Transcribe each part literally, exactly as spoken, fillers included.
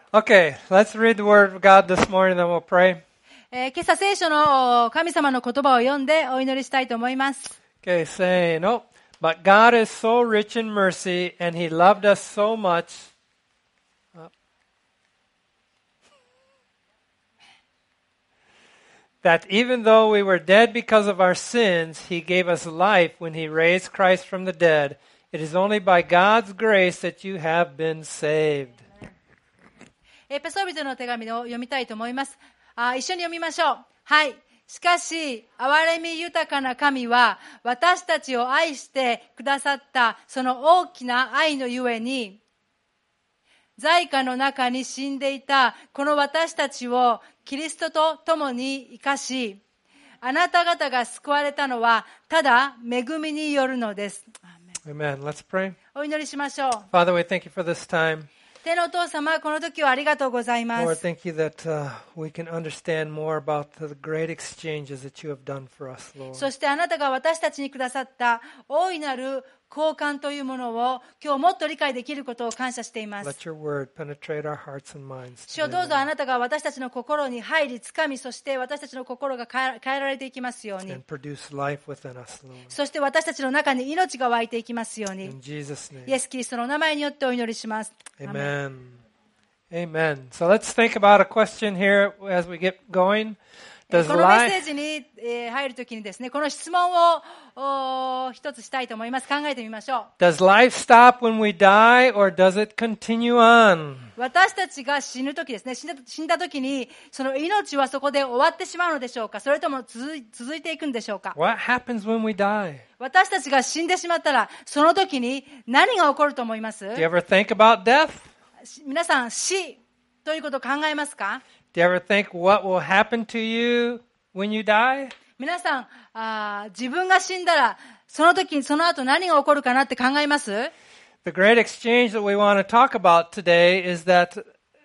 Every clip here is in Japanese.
Okay, let's read the Word of God this morning, then we'll pray. えー今朝聖書の神様の言葉を読んでお祈りしたいと思います。 Okay, say no. But God is so rich in mercy, and He loved us so much. uh, That even though we were dead because of our sins, He gave us life when He raised Christ from the dead. It is only by God's grace that you have been saved. エペソビトの手紙を読みたいと思います。あ、一緒に読みましょう。はい。しかし、憐れみ豊かな神は、私たちを愛してくださったその大きな愛のゆえに、罪禍の中に死んでいたこの私たちをキリストと共に生かし、あなた方が救われたのはただ恵みによるのです。 Amen. Let's pray. お祈りしましょう。 Father, we thank you for this time. 天のお父様、この時はありがとうございま Lord, す。 thank you that uh, we can understand more about the great exchanges that you have done for us, Lord. そしてあなたが私たちにくださった大いなる交換というものを今日もっと理解できることを感謝しています。 Let your word penetrate our hearts and minds 主よ today, どうぞあ Lord, なたが私たちの心に入り、つかみ、そして私たちの心が変え変えられていきますように。 and produce life within us, Lord. そして私たちの中に命が湧いていきますように。 In Jesus' イ name, エス・キリストのお名前によってお祈りします。アーメン amen. Amen. So let's think about a question here as we get going. こ Does のメッセー life, ジにえー入るときにですね、この質問をおー一つしたいと思います。考えてみましょう。 does life stop when we die, or does it continue on? 私たちが死ぬときですね、死んだ死んだときに、その命はそこで終わってしまうのでしょうか、それとも続い続いていくんでしょうか。 What happens when we die? 私たちが死んでしまったら、その時に何が起こると思います？ Do you ever think about death? 皆さん、死ということを考えますか？ Do you ever think what will happen to you when you die? 皆さん、あー自分が死んだら、その時、その後何が起こるかなって考えます？ The great exchange that we want to talk about today is that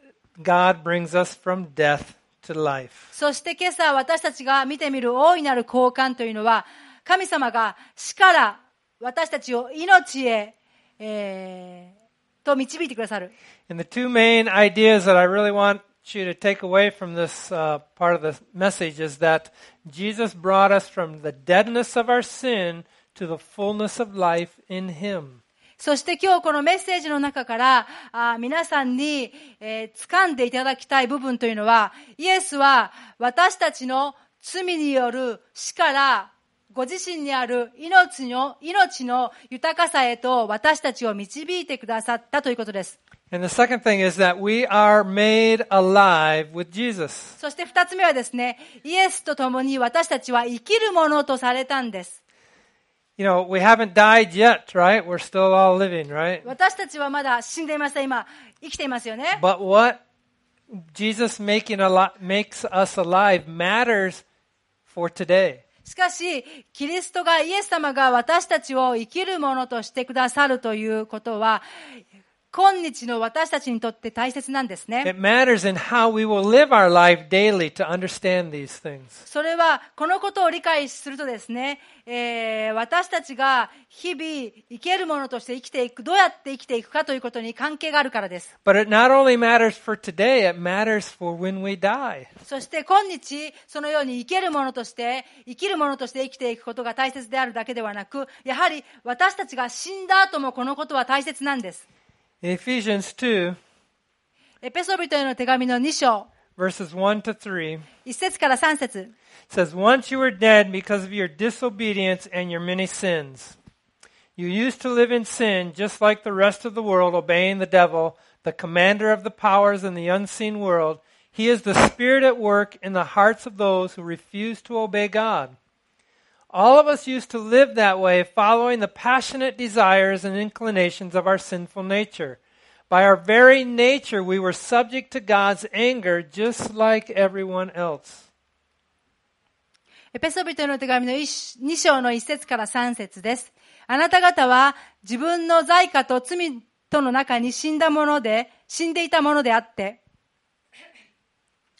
God brings us from death to life. そして今朝私たちが見てみる大いなる交換というのは、神様が死から私たちを命へ、えーと導いてくださる。 And the two main ideas that I really want you to take away from this uh, part of the message is that Jesus brought us from the deadness of our sin to the fullness of life in Him. そして今日このメッセージの中からあ皆さんに、えー、掴んでいただきたい部分というのは、イエスは私たちの罪による死からご自身にある命の、命の豊かさへと私たちを導いてくださったということです。 And the second thing is that we are made alive with Jesus. そして二つ目はですね、イエスと共に私たちは生きるものとされたんです。 You know, we haven't died yet, right? We're still all living, right? 私たちはまだ死んでいません。今、生きていますよね。 But what Jesus making a lot, makes us alive matters for today. しかし、キリストが、イエス様が私たちを生きるものとしてくださるということは、今日の私たちにとって大切なんですね。 It matters in how we will live our life daily to understand these things. それは、このことを理解するとですね、えー、私たちが日々生けるものとして生きていく、どうやって生きていくかということに関係があるからです。 But it not only matters for today, it matters for when we die. そして今日、そのように生けるものとして、生きるものとして生きていくことが大切であるだけではなく、やはり私たちが死んだ後もこのことは大切なんです。 In Ephesians two, エペソビトへの手紙のに章、 verses one to three, いち節からさん節。 it says, Once you were dead because of your disobedience and your many sins. You used to live in sin just like the rest of the world, obeying the devil, the commander of the powers in the unseen world. He is the spirit at work in the hearts of those who refuse to obey God. All of us used to live that way, following the passionate desires and inclinations of our sinful nature. By our very nature, we were subject to God's anger just like everyone else. エペソビトへの手紙のに章のいち節からさん節です。あなた方は自分の罪過と罪との中に死んだもので、死んでいたものであって、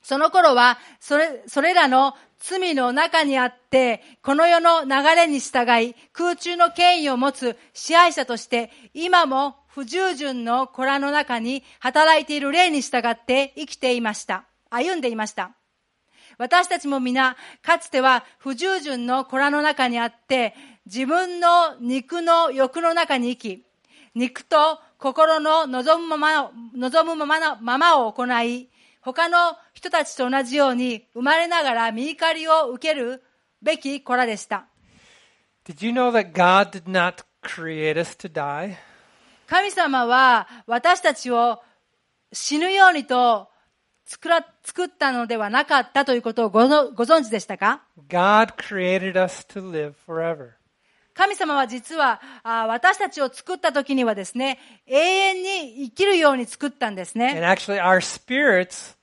その頃は、それ、それらの罪の中にあって、この世の流れに従い、空中の権威を持つ支配者として、今も不従順の子らの中に働いている霊に従って生きていました。歩んでいました。私たちも皆、かつては不従順の子らの中にあって、自分の肉の欲の中に生き、肉と心の望むまま、望むままのままを行い、他の人たちと同じように生まれながら御怒りを受けるべき子らでした。 Did you know that God did not create us to die? 神様は私たちを死ぬようにと作ら、作ったのではなかったということをご、ご存知でしたか？ God created us to live forever. 神様は実はあ私たちを作った時にはですね、永遠に生きるように作ったんですね。 And actually our spirits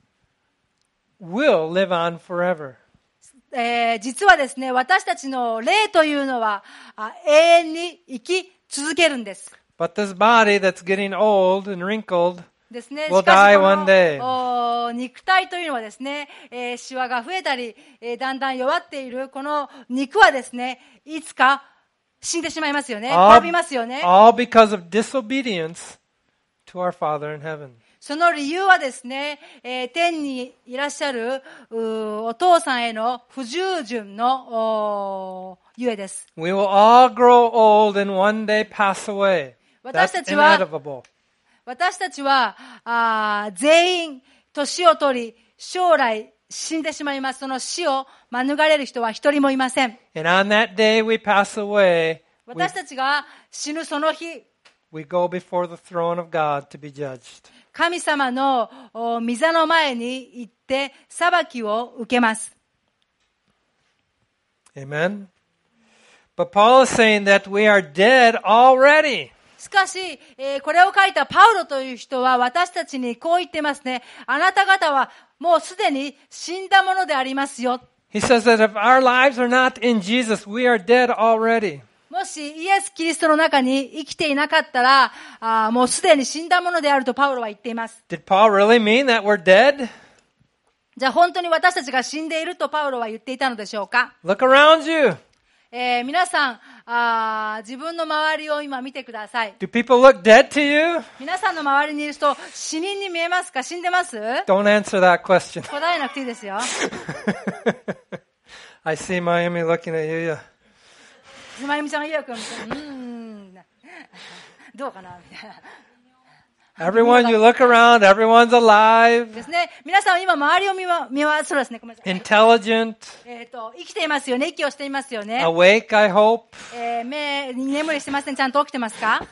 will live on forever. えー、実はですね、私たちの霊というのはあ永遠に生き続けるんです。 But this body that's getting old and wrinkled ですね。 will しか die しこ one day. のお肉体というのはですね、えー、シワが増えたり、えー、だんだん弱っているこの肉はですね、いつか死んでしまいますよね。 all, 滅びますよね。 all because of disobedience to our Father in heaven. その理由はですね、えー、天にいらっしゃるお父さんへの不従順のゆえです。 We will all grow old and one day pass away. 私 That's たちは inevitable. 私たちはあ全員年を取り将来死んでしまいます。その死を免れる人は一人もいません。 And on that day we pass away, we, 私たちが死ぬその日、 we go before the throne of God to be judged. 神様の御座の前に行って裁きを受けます。 Amen. But Paul is saying that we are dead already. しかし、えー、これを書いたパウロという人は私たちにこう言ってますね。あなた方はもうすでに死んだものでありますよ。 He says that if our lives are not in Jesus, we are dead already. もしイエス・キリストの中に生きていなかったら、あもうすでに死んだものであるとパウロは言っています。 Did Paul really mean that we're dead? じゃあ本当に私たちが死んでいるとパウロは言っていたのでしょうか？ Look around you. えー、皆さんあ、自分の周りを今見てください。 Do people look dead to you? 皆さんの周りにいる人、死人に見えますか？死んでます？ Don't answer that question. 答えなくていいですよ。 I see Miami looking at you. まゆみちゃんがゆうやくん見て、うーん、どうかなみたいな。 Everyone, you look around, everyone's alive, ですね。皆さん今周りを見ま、見ま、そうですね。ごめんなさい。 intelligent, えっと、生きていますよね。息をしていますよね。 awake, I hope. えー、目、眠りしてません。ちゃんと起きてますか？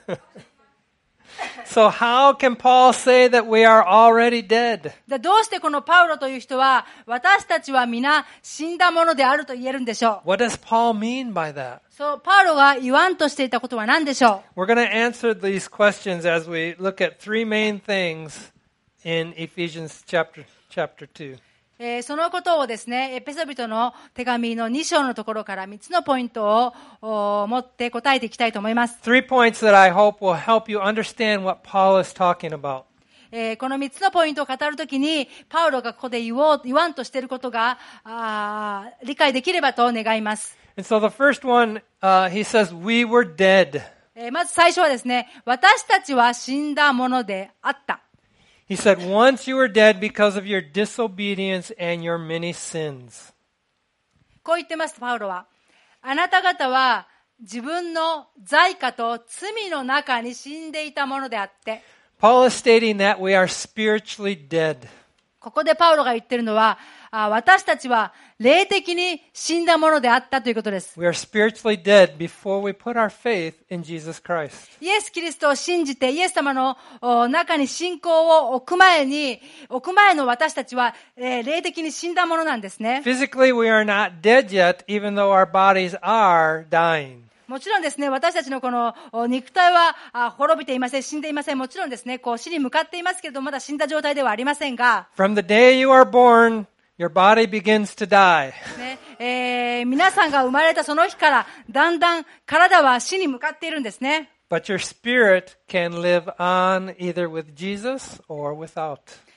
So how can Paul say that we are already dead? でどうしてこのパウロという人は、私たちは皆死んだものであると言えるんでしょう？ What does Paul mean by that? そう、パウロが言わんとしていたことは何でしょう？ We're going to answer these questions as we look at three main things in Ephesians chapter, chapter two. えー、そのことをですね、エペソビトの手紙のに章のところからみっつのポイントを持って答えていきたいと思います。 Three points that I hope will help you understand what Paul is talking about. えー、このみっつのポイントを語るときに、パウロがここで言おう、言わんとしていることが、あ理解できればと願います。 And so the first one, uh, he says, we were dead. えー、まず最初はですね、私たちは死んだものであった。 He said, once you were dead because of your disobedience and your many sins. こう言ってます、パウロは。あなた方は自分の罪過と罪の中に死んでいたものであって。 Paul is stating that we are spiritually dead. ここでパウロが言ってるのは、あ私たちは霊的に死んだものであったということです。 We are spiritually dead before we put our faith in Jesus Christ. イエス・キリストを信じて、イエス様の中に信仰を置く前に、置く前の私たちは、えー、霊的に死んだものなんですね。 Physically, we are not dead yet, even though our bodies are dying. もちろんですね、私たちのこの肉体は滅びていません、死んでいません。もちろんですね、こう死に向かっていますけれども、まだ死んだ状態ではありませんが。 From the day you are born, your body begins to die. ねえー、皆さんが生まれたその日から、だんだん体は死に向かっているんですね。 But your spirit can live on either with Jesus or without.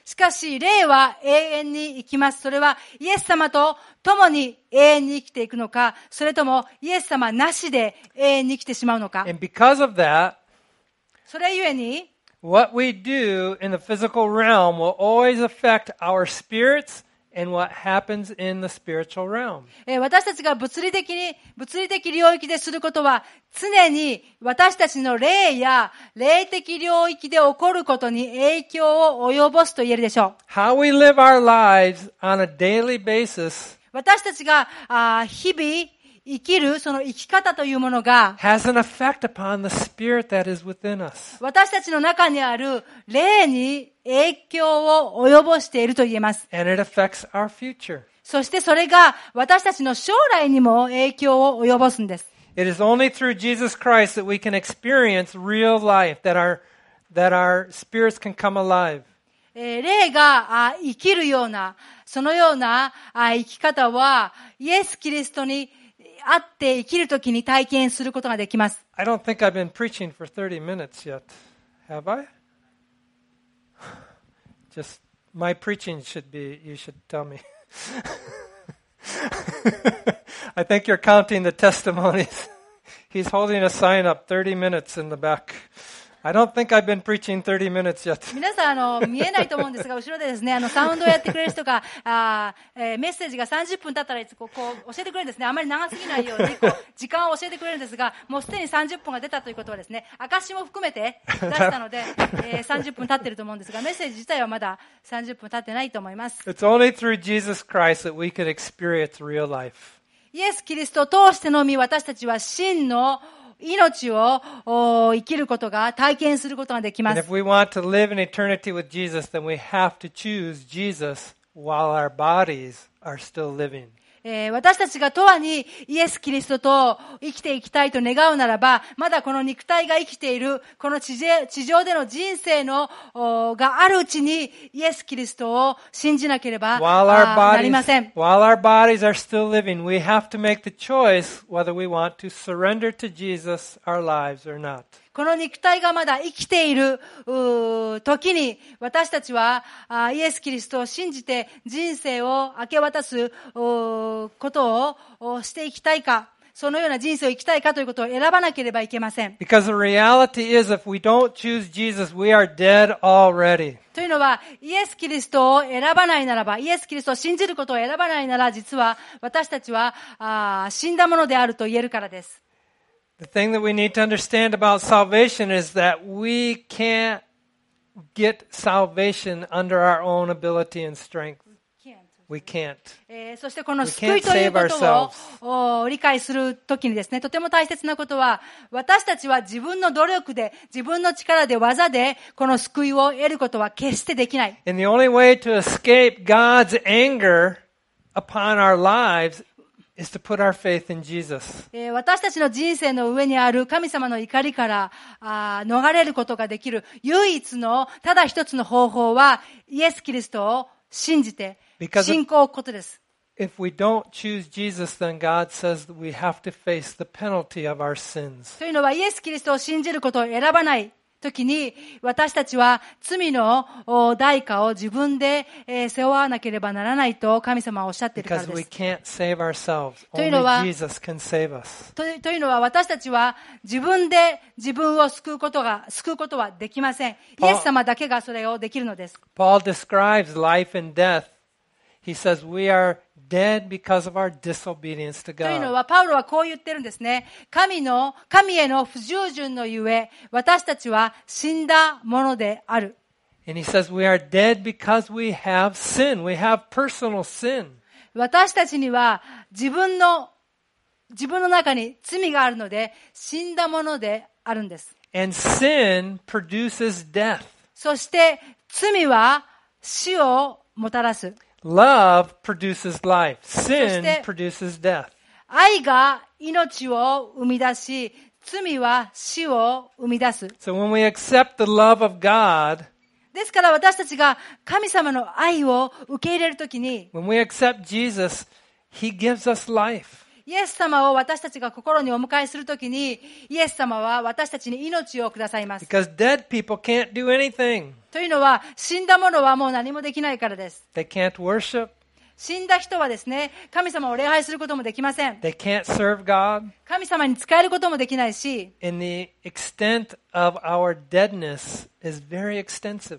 しかし、霊は永遠に生きます。それはイエス様と共に永遠に生きていくのか、それともイエス様なしで永遠に生きてしまうのか。 And because of that, それゆえに、 what we do in the physical realm will always affect our spirits and what happens in the spiritual realm. えー私たちが物理的に、物理的領域ですることは、常に私たちの霊や霊的領域で起こることに影響を及ぼすと言えるでしょう。 How we live our lives on a daily basis 私たちがあー日々生きるその生き方というものが、 has an effect upon the spirit that is within us. 私たちの中にある霊に影響を及ぼしていると言えます。 And it affects our future. そしてそれが私たちの将来にも影響を及ぼすんです。 It is only through Jesus Christ that we can experience real life, that our, that our spirits can come alive. えー霊があ生きるような、そのようなあ生き方は、イエス・キリストに会って生きるときに体験することができます。 I don't think I've been preaching for thirty minutes yet. Have I? Just, my preaching should be, you should tell me. I think you're counting the testimonies. He's holding a sign up, thirty minutes in the back. I don't think I've been preaching thirty minutes yet. 皆さん、あの、見えないと思うんですが、後ろでですね、あの、サウンドをやってくれる人が、あーえーメッセージがさんじゅっぷん経ったら、こう、こう教えてくれるんですね。あまり長すぎないように、こう、時間を教えてくれるんですが、もうすでにさんじゅっぷんが出たということはですね、証も含めて出したので、えーさんじゅっぷん経ってると思うんですが、メッセージ自体はまださんじゅっぷん経ってないと思います。 It's only through Jesus Christ that we can experience real life. イエス・キリストを通してのみ、私たちは真の命をお生きることが、体験することができま And す。 if we want to live in eternity with Jesus, then we have to choose Jesus while our bodies are still living. えー私たちが永遠にイエス・キリストと生きていきたいと願うならば、まだこの肉体が生きている、この地上地上での人生のおがあるうちに、イエス・キリストを信じなければ While our あーなりま bodies, せん。 while our bodies are still living, we have to make the choice whether we want to surrender to Jesus our lives or not. この肉体がまだ生きているうー時に、私たちはあイエス・キリストを信じて人生を明け渡すおことをおしていきたいか、そのような人生を生きたいかということを選ばなければいけません。 Because the reality is, if we don't choose Jesus, we are dead already. というのは、イエス・キリストを選ばないならば、イエス・キリストを信じることを選ばないなら、実は私たちはあ死んだものであると言えるからです。 The thing that we need to understand about salvation is that we can't get salvation under our own ability and strength. We can't. えーそしてこの We 救い can't という save ことをお理解するときにですね、とても大切なことは、私たちは自分の努力で、自分の力で、技で、この救いを得ることは決してできない。 And the only way to escape God's anger upon our lives is to put our faith in Jesus. えー私たちの人生の上にある神様の怒りからあー逃れることができる唯一の、ただ一つの方法は、イエス・キリストを信じて、 Because 信仰を置くことです。 if we don't choose Jesus, then God says that we have to face the penalty of our sins. というのは、イエス・キリストを信じることを選ばないときに、私たちは罪のお代価を自分で、えー背負わなければならないと神様はおっしゃっているから Because で we す。 can't save ourselves. というのは、 Only Jesus can save us. とというのは、私たちは自分で自分を救うことが、救うことはできません。イエス様だけがそれをできるのです。 Paul describes life and death. He says we are dead because of our disobedience to というの God. は、パウロはこう言ってるんですね。神の、神への不従順のゆえ、私たちは死んだものである。 And he says we are dead because we have sin. We have personal sin. 私たちには自分の、自分の中に罪があるので、死んだものであるんです。 And sin produces death. そして、罪は死をもたらす。 Love produces life. Sin そして、 produces death. 愛が命を生み出し、罪は死を生み出す。 So when we accept the love of God, ですから私たちが神様の愛を受け入れるときに、 when we accept Jesus, He gives us life. イエス様を私たちが心にお迎えするときに、イエス様は私たちに命をくださいます。 Because dead people can't do anything. というのは、死んだ者はもう何もできないからです。 They can't worship. 死んだ人はですね、神様を礼拝することもできません。 They can't serve God. 神様に仕えることもできないし、 And the extent of our deadness is very extensive.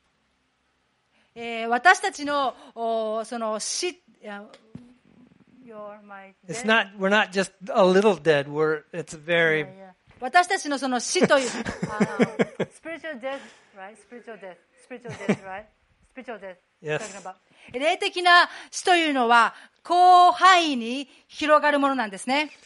えー、私たちのおその死、 It's not, we're not just a little dead. We're, it's very, 私たちのその死という、spiritual death, right? Spiritual death, spiritual death, right? Spiritual death. Yes. 霊的な死というのは広範囲に広がるものなんですね。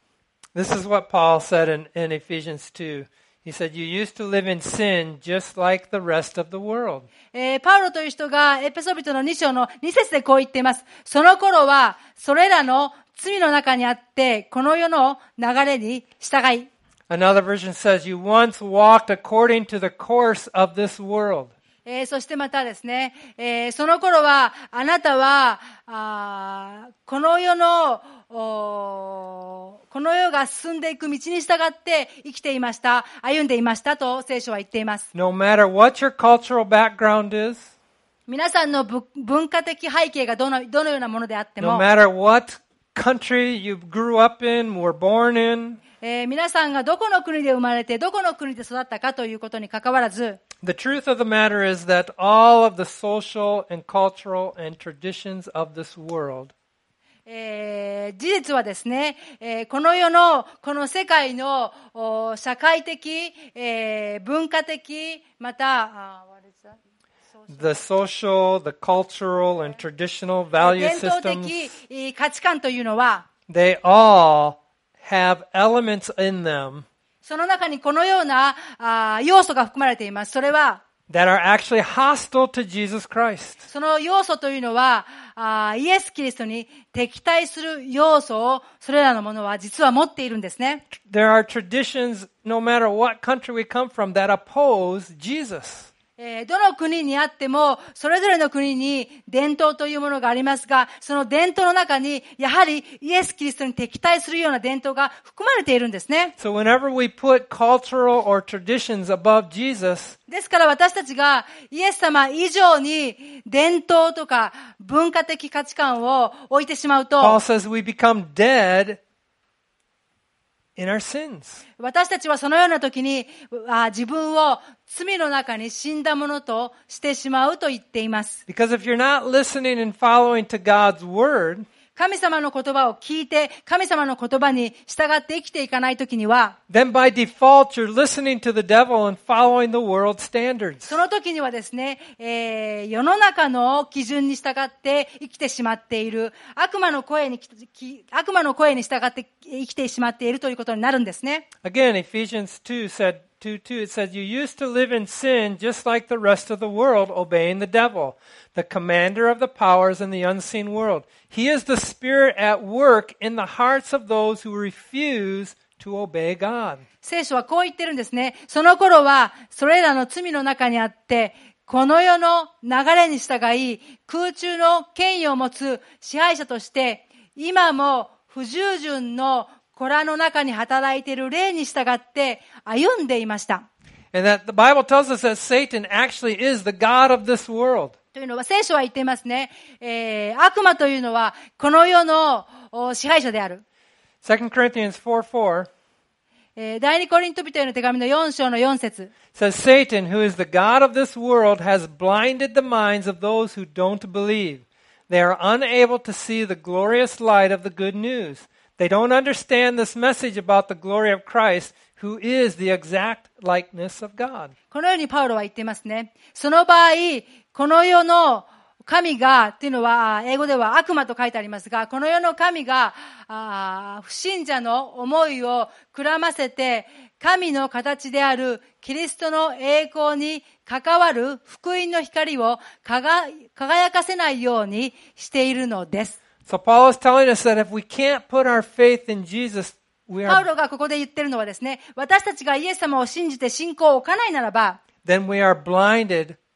This is what Paul said in, in Ephesians two. He said, you used to live in sin just like the rest of the world. えー、パウロという人がエペソビトのに章のに節でこう言っています。その頃はそれらの罪の中にあってこの世の流れに従い。 Another version says, you once walked according to the course of this world. えー、そしてまたですね、えー、その頃はあなたはあこの世のこの世が進んでいく道に従って生きていました、歩んでいましたと聖書は言っています。 No matter what your cultural background is, 皆さんの文化的背景がどの、どのようなものであっても、 no matter what country you grew up in, were born in, えー、皆さんがどこの国で生まれてどこの国で育ったかということに関わらず、 the truth of the matter is that all of the social and cultural and traditions of this world, えー、事実はですね、えー、この世のこの世界の社会的、えー、文化的また、uh, what is that? the social, the cultural and traditional value 伝統 systems, 的価値観というのは、 they all have elements in them その中にこのようなあ要素が含まれています。それは、 that are actually hostile to Jesus Christ. その要素というのは、あイエス・キリストに敵対する要素を、それらのものは実は持っているんですね。 There are traditions, no matter what country we come from, that oppose Jesus. えー、どの国にあっても、それぞれの国に伝統というものがありますが、その伝統の中に、やはりイエス・キリストに敵対するような伝統が含まれているんですね。 So whenever we put cultural or traditions above Jesus, ですから私たちがイエス様以上に伝統とか文化的価値観を置いてしまうと、 Paul says we become dead in our sins. 私たちはそのような時にあ自分を罪の中に死んだものとしてしまうと言っています。 Because if you're not listening and following to God's word, 神様の言葉を聞いて、神様の言葉に従って生きていかないときには、 then by default you're listening to the devil and following the world's standards. その時にはですね、えー、世の中の基準に従って生きてしまっている、悪魔の声に、悪魔の声に従って生きてしまっているということになるんですね。 Again, Ephesians two said, two two, it says, you used to live in sin just like the rest of the world, obeying the devil, the commander of the powers in the unseen world. He is the spirit at work in the hearts of those who refuse to obey God. 聖書はこう言ってるんですね。その頃は、それらの罪の中にあって、この世の流れに従い、空中の権威を持つ支配者として、今も不従順の子らの中に働いている霊に従って歩んでいました。 And that the Bible tells us that Satan actually is the God of this world. というのは聖書は言っていますね。えー、悪魔というのはこの世の支配者である。 Second Corinthians four four えー、第二コリント人への手紙のよん章のよん節 says, Satan, who is the God of this world, has blinded the minds of those who don't believe. They are unable to see the glorious light of the good news. They don't understand this message about the glory of Christ, who is the exact likeness of God. このようにパウロは言っていますね。その場合、この世の神が、っていうのは、英語では悪魔と書いてありますが、この世の神が、あ不信者の思いをくらませて、神の形であるキリストの栄光に関わる福音の光を輝かせないようにしているのです。 So Paul is telling us that if we can't put our faith in Jesus, we パウ are, ロがここで言ってるのはですね、私たちがイエス様を信じて信仰を置かないならば、 then we are blinded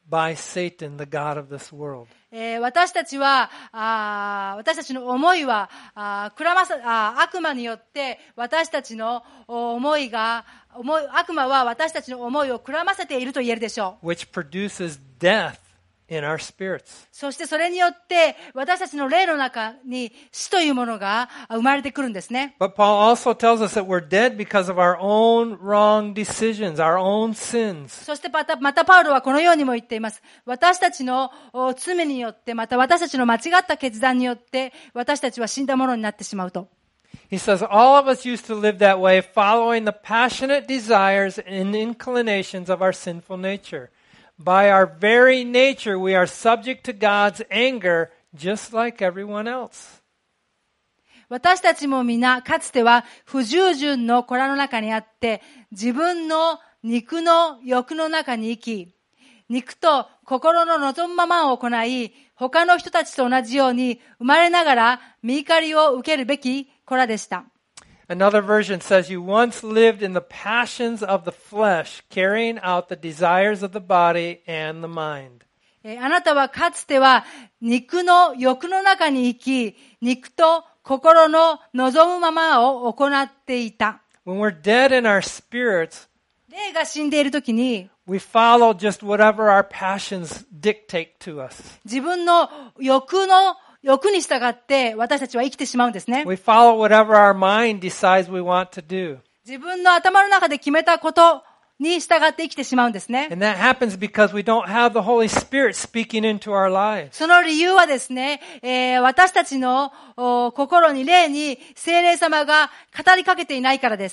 by Satan, the god of this world. えー私たちは、あー私たちの思いは、あーくらまさあー悪魔によって私たちの思いが、思い悪魔は私たちの思いをくらませていると言えるでしょう。 which produces death in our spirits. そしてそれによって私たちの霊の中に死というものが生まれてくるんですね。 But Paul also tells us that we're dead because of our own wrong decisions, our own sins. そしてまた、またパウロはこのようにも言っています。私たちのお罪によって、また私たちの間違った決断によって、私たちは死んだものになってしまうと。 He says, all of us used to live that way, following the passionate desires and inclinations of our sinful nature. By our very nature, we are subject to God's anger, just like everyone else. 私たちも皆、かつては不従順の子らの中にあって、自分の肉の欲の中に生き、肉と心の望むままを行い、他の人たちと同じように生まれながら身怒りを受けるべき子らでした。 Another version says, you once lived in the passions of the flesh, carrying out the desires of the body and the mind. えーあなたはかつては肉の欲の中に生き、肉と心の望むままを行っていた。 When we're dead in our spirits, 霊が死んでいるときに、 we follow just whatever our passions dictate to us. 自分の欲の欲に従って私たちは生きてしまうんですね。 We follow whatever our mind decides we want to do. 自分の頭の中で決めたことに従って生きてしまうんですね。 And that happens because we don't have the Holy Spirit speaking into our lives. その理由はですね、えー私たちのお心に霊に聖霊様が語りかけていないからです。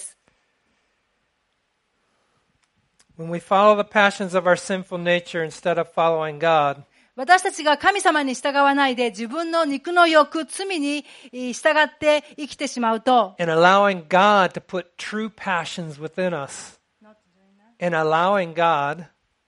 When we follow the passions of our sinful nature instead of following God, 私たちが神様に従わないで自分の肉の欲、罪にえー従って生きてしまうと、 and allowing God to put true passions within us, and allowing God,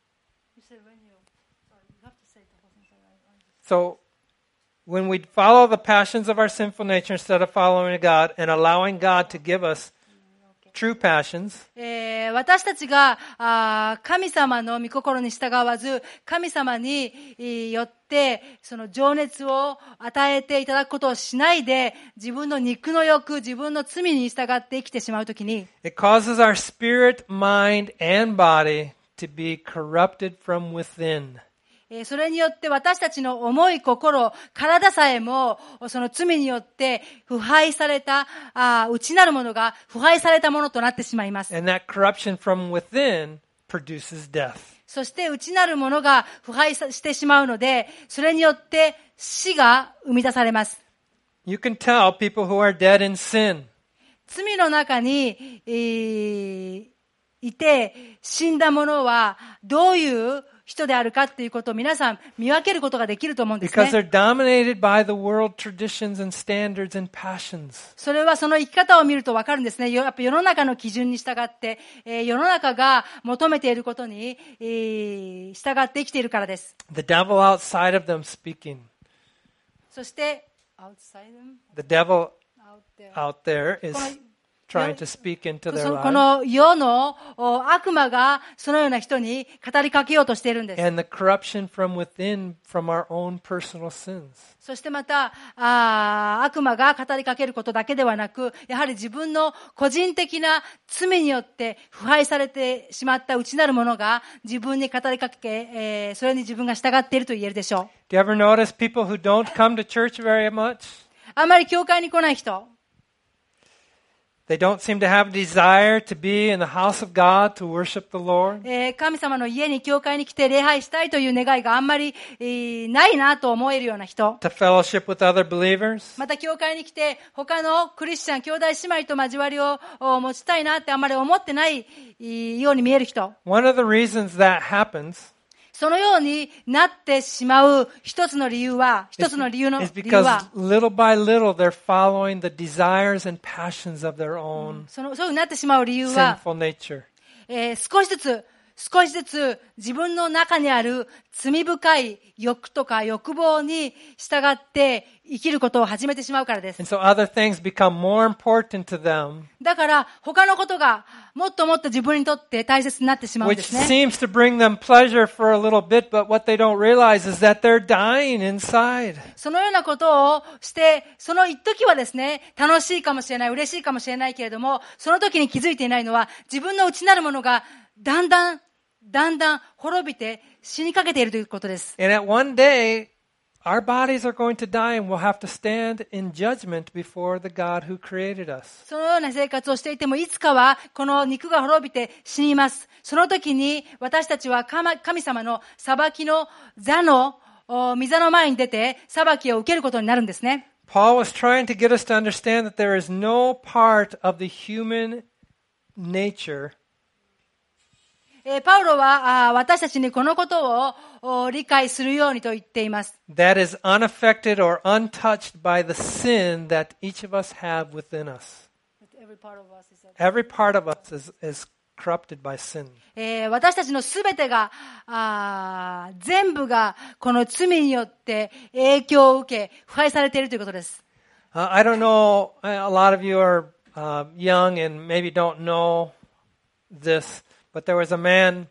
so when we follow the passions of our sinful nature instead of following God and allowing God to give us true passions, えー私たちがあー神様の御心に従わず、神様にえーよってその情熱を与えていただくことをしないで、自分の肉の欲、自分の罪に従って生きてしまうときに、 it causes our spirit, mind, and body to be corrupted from within. えーそれによって私たちの思い、心、体さえもその罪によって腐敗された、あー内なるものが腐敗されたものとなってしまいます。 And that corruption from within produces death. そして内なるものが腐敗さしてしまうので、それによって死が生み出されます。 You can tell people who are dead in sin. 罪の中に、えーいて死んだ者はどういう人であるかということを皆さん見分けることができると思うんです Because ね。 they're dominated by the world traditions and standards and passions. それはその生き方を見るとわかるんですね。やっぱ世の中の基準に従って、えー世の中が求めていることに、えー従って生きているからです。 The devil outside of them speaking. そして、outside them, The devil out there. out there is この trying to speak into their そのこ lives. の世のお悪魔がそのような人に語りかけようとしているんです。 And the corruption from within from our own personal sins. そしてまた、あー悪魔が語りかけることだけではなく、やはり自分の個人的な罪によって腐敗されてしまった内なるものが自分に語りかけ、えーそれに自分が従っていると言えるでしょう。 Do you ever notice people who don't come to church very much? あんまり教会に来ない人、 They don't seem to have a desire to be in the house of God to worship the Lord. えー神様の家に教会に来て礼拝したいという願いがあんまり、えーないなと思えるような人、 To fellowship with other believers. また教会に来て他のクリスチャン兄弟姉妹と交わりをお持ちたいなってあんまり思ってないえーように見える人、 One of the reasons that happens そのようになってしまう一つの理由は、一つの理由の is 理由 because は、 little by little they're following the desires and passions of their own そのそういうふうになってしまう理由は、 sinful nature. えー少しずつ少しずつ自分の中にある罪深い欲とか欲望に従って生きることを始めてしまうからです。 And so other things become more important to them, だから他のことがもっともっと自分にとって大切になってしまうんで which すね。 seems to bring them pleasure for a little bit, but what they don't realize is that they're dying inside. そのようなことをして、その一時はですね、楽しいかもしれない、嬉しいかもしれないけれども、その時に気づいていないのは、自分の内なるものがだんだん、だんだん滅びて死にかけているということです。 And at one day, our bodies are going to die and we'll have to stand in judgment before the God who created us. そのような生活をしていても、いつかはこの肉が滅びて死にます。その時に私たちは神様の裁きの座の、御座の前に出て裁きを受けることになるんですね。 Paul was trying to get us to understand that there is no part of the human nature えーパウロはあ私たちにこのことを理解するようにと言っています。 that is unaffected or untouched by the sin that each of us have within us. Every part of us is, Every part of us is, is corrupted by sin. えー私たちのすべてがあ全部がこの罪によって影響を受け腐敗されているということです。 Uh, I don't know, a lot of you are uh, young and maybe don't know this, but there was a man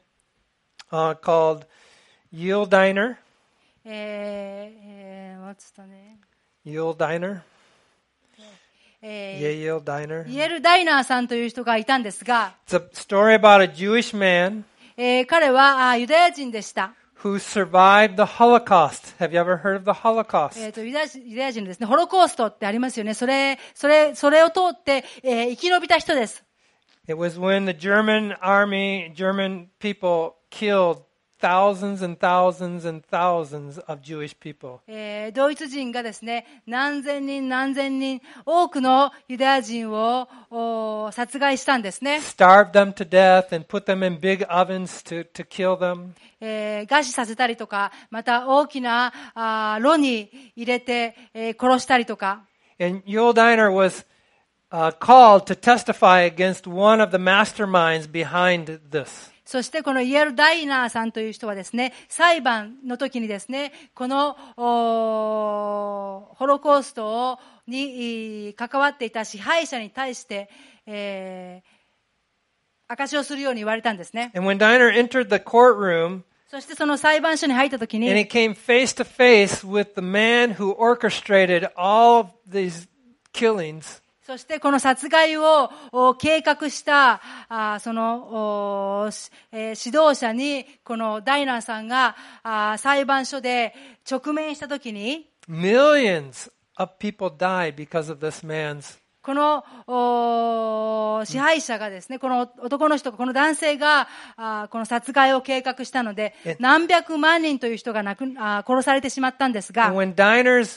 uh, called Yul Diner. えーえー、what's the name? Yul Diner. えー Yael Diner. イエル・ダイナーさんという人がいたんですが、 It's a story about a Jewish man えー彼はあユダヤ人でした。 who survived the Holocaust. Have you ever heard of the え Holocaust? ーとユダヤ人ユダヤ人ですね。ホロコーストってありますよね。それ、それ、それを通って、えー生き延びた人です。 It was when the German army, German people killed thousands and thousands and thousands of Jewish people. えードイツ人がですね、何千人何千人、多くのユダヤ人をお殺害したんですね。 Starved them to death and put them in big ovens to, to kill them. えー餓死させたりとか、また大きなあー炉に入れて、えー殺したりとか。 And Yul Diner was uh, called to testify against one of the masterminds behind this. そしてこのイエル・ダイナーさんという人はですね、裁判の時にですね、このおホロコーストにい関わっていた支配者に対して、えー、証しをするように言われたんですね。 And when Diner entered the courtroom, そしてその裁判所に入った時 and he に、 came face to face with the man who orchestrated all of these killings, そしてこの殺害をお計画したあそのお、えー指導者にこのダイナーさんがあ裁判所で直面した時に、 millions of people died because of this man's. このお支配者がですね、この男の人が、この男性があこの殺害を計画したので、何百万人という人が亡くあ殺されてしまったんですが、 And when Diner's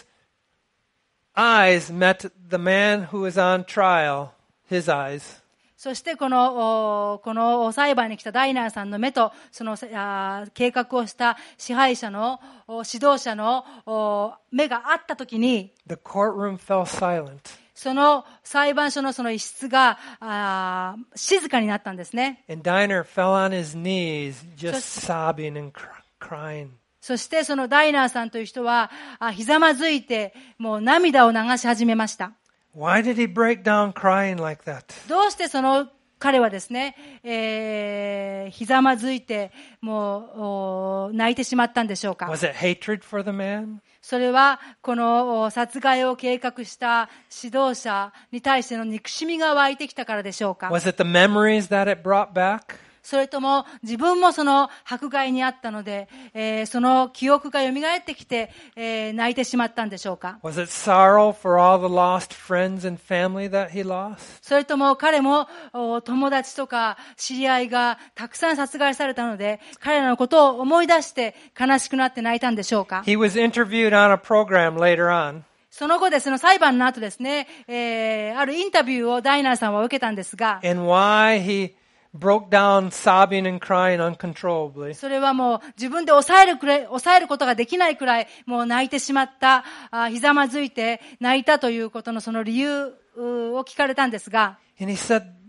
eyes met the man who was on trial, his eyes, そしてこのおこの裁判に来たダイナーさんの目と、そのあ計画をした支配者のお指導者のお目が合ったときに、 the courtroom fell silent. その裁判所のその一室があ静かになったんですね。 And Diner fell on his knees, just sobbing and cr- crying. そしてそのダイナーさんという人はあひざまずいて、もう涙を流し始めました。 Why did he break down crying like that? どうしてその彼はですね、えー、ひざまずいてもうお泣いてしまったんでしょうか。 Was it hatred for the man? それはこのお殺害を計画した指導者に対しての憎しみが湧いてきたからでしょうか。 Was it the memories that it brought back? それとも自分もその迫害にあったので、えーその記憶が蘇ってきて、えー泣いてしまったんでしょうか。 Was it sorrow for all the lost friends and family that he lost? それとも彼もお友達とか知り合いがたくさん殺害されたので、彼らのことを思い出して悲しくなって泣いたんでしょうか。 He was interviewed on a program later on. その後ですね、裁判の後ですね、えーあるインタビューをダイナーさんは受けたんですが、 And why he broke down sobbing and crying uncontrollably. それはもう自分で抑えるくらい、抑えることができないくらいもう泣いてしまった、あひざまずいて泣いたということのその理由を聞かれたんですが、 And he said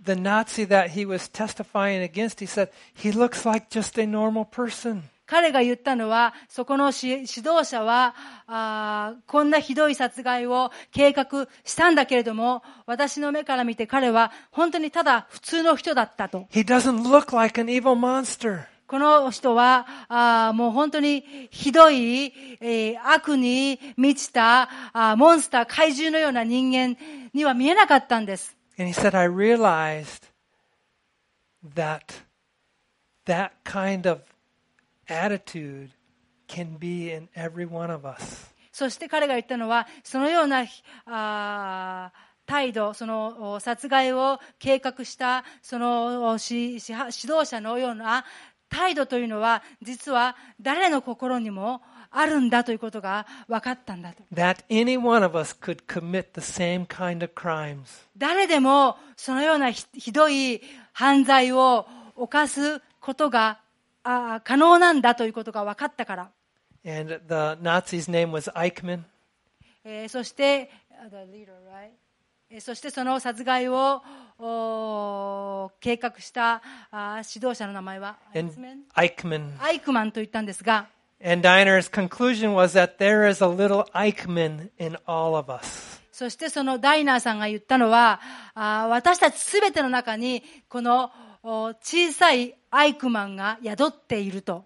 the Nazi that he was testifying against, he said, he looks like just a normal person. 彼が言ったのは、そこの指導者は、あこんなひどい殺害を計画したんだけれども、私の目から見て彼は本当にただ普通の人だったと。 He doesn't look like an evil monster. この人は、あもう本当にひどい、えー、悪に満ちたあモンスター、怪獣のような人間には見えなかったんです。 And he said, I realized that that kind of attitude can be in every one of us. そして彼が言ったのは、そのようなあ態度、その殺害を計画したその指導者のような態度というのは、実は誰の心にもあるんだということが分かったんだと。 That any one of us could commit the same kind of crimes. 誰でもそのようなひどい犯罪を犯すことがあ可能なんだということが分かったから。 And the Nazi's name was Eichmann. えー、そして、the leader, right? えー、そしてその殺害を計画したあ指導者の名前はアイクマン。 アイクマンと言ったんですが、 And Diner's conclusion was that there is a little Eichmann in all of us. そしてそのダイナーさんが言ったのは、あ私たちすべての中にこの小さいアイクマンが宿っていると。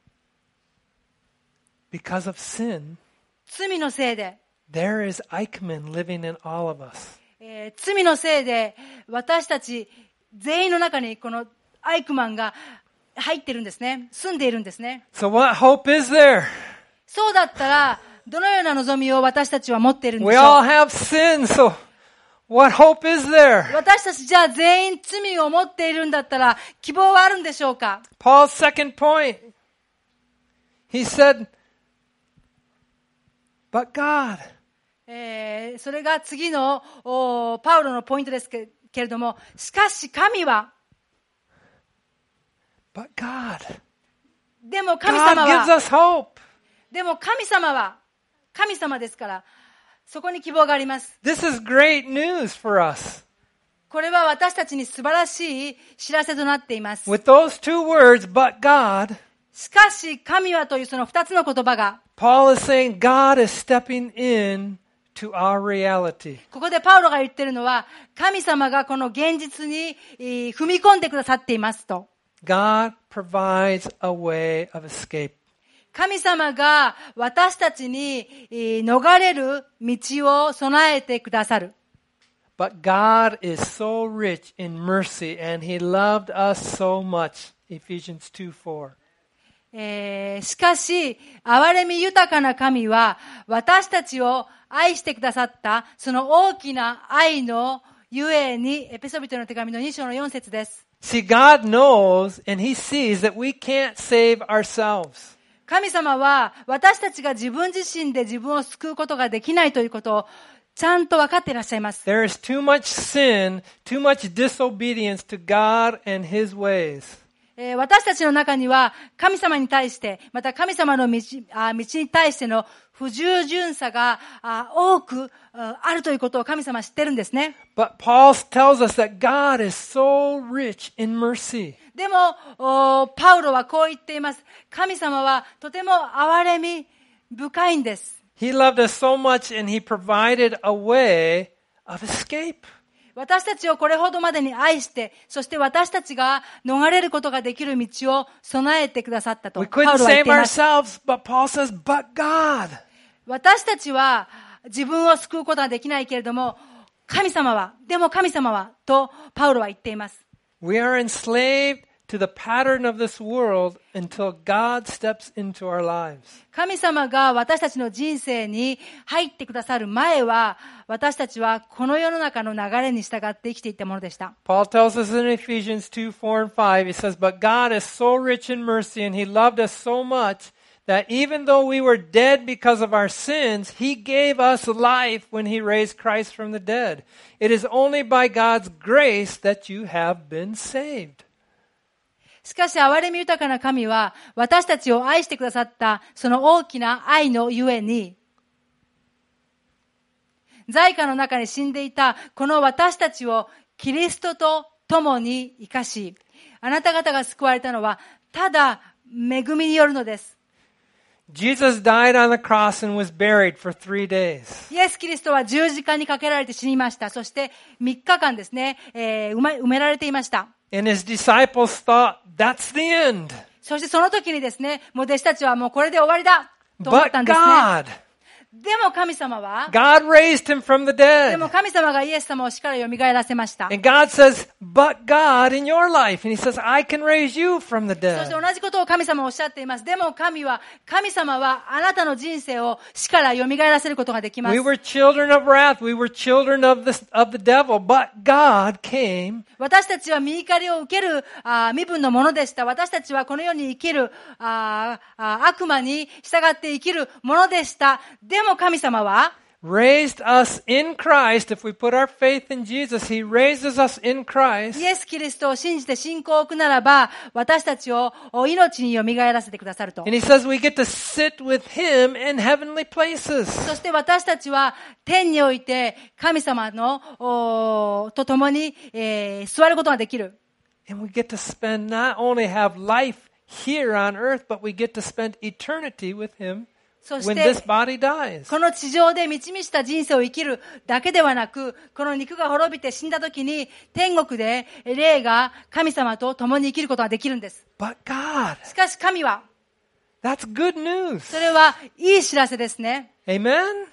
Because of sin, 罪のせいで、 there is Eichmann living in all of us. えー、罪のせいで私たち全員の中にこのアイクマンが入ってるんですね。住んでいるんですね。 So what hope is there? そうだったらどのような望みを私たちは持っているんで We しょう。 all have sin, so what hope is there? 私たちじゃあ全員罪を持っているんだったら希望はあるんでしょうか。 Paul's second point. He said, but God. えー、それが次のパウロのポイントですけれども、しかし神は、 But God. でも神様 God gives は、 us hope. でも神様は、神様ですから、そこに希望があります。 This is great news for us. これは私たちに素晴らしい知らせとなっています。 With those two words, but God, しかし神はというその二つの言葉が、 Paul is saying God is stepping in to our reality. ここでパウロが言っているのは、神様がこの現実に踏み込んでくださっていますと。 God provides a way of escape. 神様が私たちに逃れる道を備えてくださる。 But God is so rich in mercy and He loved us so much. Ephesians two four. えー、しかし、憐れみ豊かな神は私たちを愛してくださったその大きな愛のゆえに、エペソビトの手紙のに章のよん節です。 See, God knows and He sees that we can't save ourselves. 神様は私たちが自分自身で自分を救うことができないということをちゃんと分かっていらっしゃいます。 There is too much sin, too much disobedience to God and His ways. えー、私たちの中には神様に対して、また神様の道、あ道に対しての不従順さがあ多くああるということを神様は知ってるんですね。 But Paul tells us that God is so rich in mercy. でも、パウロはこう言っています。神様はとても憐れみ深いんです。 He loved us so much and He provided a way of escape. 私たちをこれほどまでに愛して、そして私たちが逃れることができる道を備えてくださったと、 We パウ couldn't ロは言っ save ています。 ourselves, but Paul says, but God. 私たちは自分を救うことはできないけれども、神様は、でも神様は、とパウロは言っています。 We are enslaved to the pattern of this world until God steps into our lives. 神様が私たちの人生に入ってくださる前は、私たちはこの世の中の流れに従って生きていったものでした。 Paul tells us in Ephesians two four and five, he says, but God is so rich in mercy and He loved us so much that even though we were dead because of our sins, He gave us life when He raised Christ from the dead. It is only by God's grace that you have been saved. しかし、憐れみ豊かな神は、私たちを愛してくださった、その大きな愛のゆえに、罪禍の中に死んでいた、この私たちをキリストと共に生かし、あなた方が救われたのは、ただ恵みによるのです。 Jesus died on the cross and was buried for three days. イエス・キリストは十字架にかけられて死にました。そしてみっかかんですね、えー、埋め、埋められていました。 And his disciples thought, that's the end. そしてその時にですね、もう弟子たちはもうこれで終わりだと思っ But たんですね。 God, でも神様は、 God raised him from the で dead. も神様がイエス様を死から蘇らせました。 And God says, but God in your life. And he says, I can raise you from the そして dead. 同じことを神様はおっしゃっています。でも神は、神様はあなたの人生を死から蘇らせることができます。 We were children of wrath. We were children of the, of the devil. But God came. 私たちは身怒りを受けるあ身分のものでした。私たちはこの世に生きるああ悪魔に従って生きるものでした。でも神様は、 raised us in Christ. If we put our faith in Jesus, He raises us in Christ. イエス・キリストを信じて信仰を置くならば、私たちを命に蘇らせてくださると。 And He says we get to sit with Him in heavenly places. そして私たちは天において神様のと共に、えー、座ることができる。 And we get to spend, not only have life here on earth, but we get to spend eternity with Him. そし When て this body dies. この地上で満ち満ちた人生を生きるだけではなく、この肉が滅びて死んだ時に天国で霊が神様と共に生きることができるんです。 But God, しかし神は、 that's good news. それはいい知らせですね。 Amen?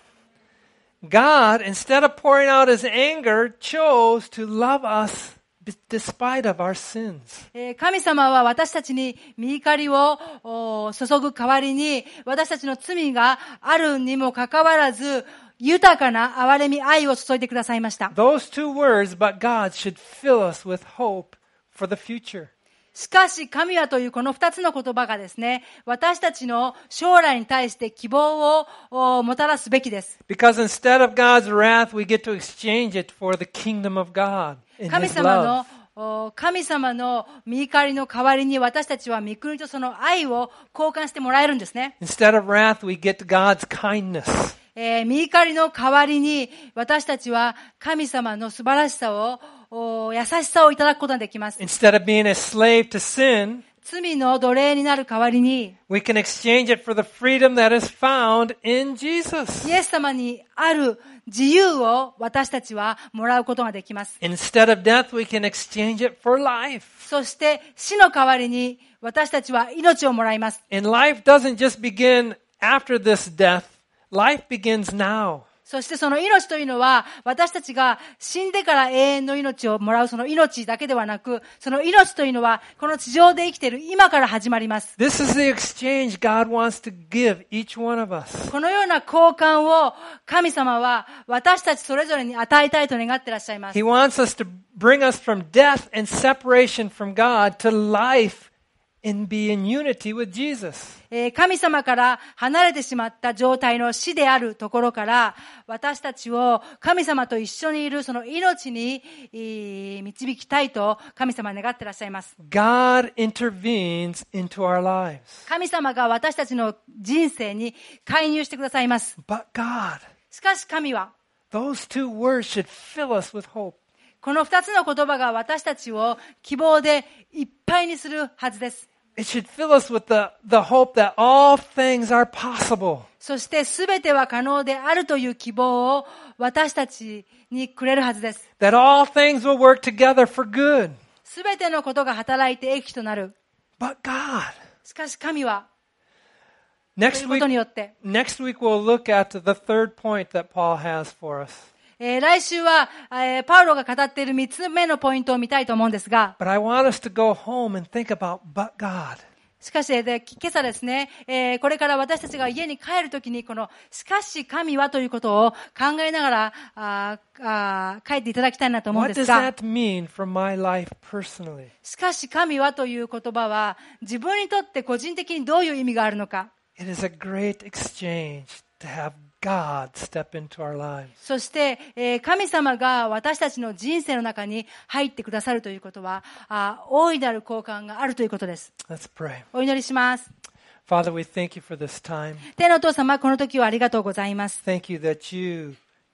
God, instead of pouring out His anger, chose to love us despite of our sins. 神様は私たちに御怒りを注ぐ代わりに、私たちの罪があるにもかかわらず、豊かな憐れみ愛を注いでくださいました。 Those two words, but God, should fill us with hope for the future. しかし神はというこの二つの言葉がですね、私たちの将来に対して希望をもたらすべきです。 Because instead of God's wrath, we get to exchange it for the kingdom of God in 神 His 様 love. の神様の御怒りの代わりに私たちは御国とその愛を交換してもらえるんですね。 Instead of wrath, we get God's kindness. えー、御怒りの代わりに私たちは神様の素晴らしさを、優しさをいただくことができます。 Instead of being a slave to sin, 罪の奴隷になる代わりに、 we can exchange it for the freedom that is found in Jesus. イエス様にある自由を私たちはもらうことができます。 Instead of death, we can exchange it for life. そして死の代わりに私たちは命をもらいます。 And life doesn't just begin after this death. Life begins now. そしてその命というのは私たちが死んでから永遠の命をもらうその命だけではなく、その命というのはこの地上で生きている今から始まります。 This is the exchange God wants to give each one of us. このような交換を神様は私たちそれぞれに与えたいと願っていらっしゃいます。 He wants us to bring us from death and separation from God to life and be in unity with Jesus. 神様から離れてしまった状態の死であるところから私たちを神様と一緒にいるその命に導きたいと神様は願っていらっしゃいます。 God intervenes into our lives. 神様が私たちの人生に介入してくださいます。 But God, しかし神は those two words should fill us with hope. この二つの言葉が私たちを希望でいっぱいにするはずです。 It should fill us with the, the hope that all things are possible. そして全ては可能であるという希望を私たちにくれるはずです。 That all things will work together for good. 全てのことが働いて益となる。 But God. しかし神は、と Next いうこと week, によって、 next week we'll look at the third point that Paul has for us. えー、来週は、えー、パウロが語っている三つ目のポイントを見たいと思うんですが、 But I want us to go home and think about, but God. しかし、で今朝ですね、えー、これから私たちが家に帰るときに、この、しかし神はということを考えながら、ああ帰っていただきたいなと思うん What で does すが、 that mean for my life personally? しかし神はという言葉は、自分にとって個人的にどういう意味があるのか。 It is a great exchange to have God step into our lives. そして、えー、神様が私たちの人生の中に入ってくださるということは、あ大いなる交換があるということです。 Let's pray. お祈りします。 Father, we thank you for this time. 天のお父様、この時はありがとうございます。 Thank you that you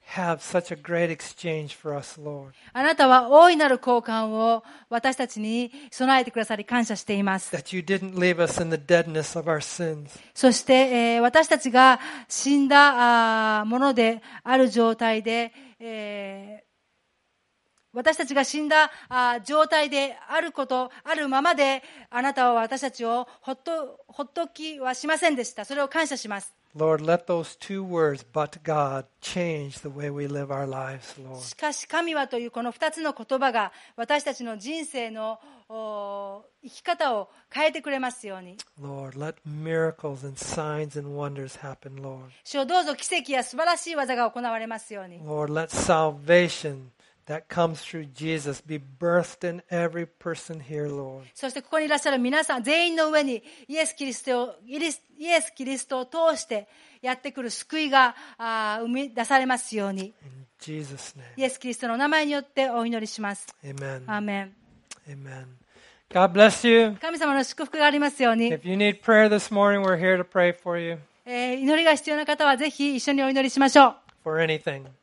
have such a great exchange for us, Lord. あなたは大いなる交換を私たちに備えてくださり感謝しています。 That you didn't leave us in the deadness of our sins. そして、えー、私たちが死んだあものである状態で、えー私たちが死んだあ状態であること、あるままで、あなたは私たちをほっと、ほっときはしませんでした。それを感謝します。 Lord, let those two words, but God, change the way we live our lives, Lord. しかし神はというこの二つの言葉が私たちの人生の生き方を変えてくれますように。 Lord, let miracles and signs and wonders happen, Lord. 主よどうぞ奇跡や素晴らしい技が行われますように。 Lord, let salvation that comes through Jesus be birthed in every person here, Lord. そしてここにいらっしゃる皆さん全員の上にイエス・キリストを、イエス・キリストを通してやってくる救いがあ生み出されますように。 In Jesus' name. イエス・キリストの名前によってお祈りします。 Amen. アーメン。 Amen. God bless you. 神様の祝福がありますように。 If you need prayer this morning, we're here to pray for you えー祈りが必要な方はぜひ一緒にお祈りしましょう。 for anything.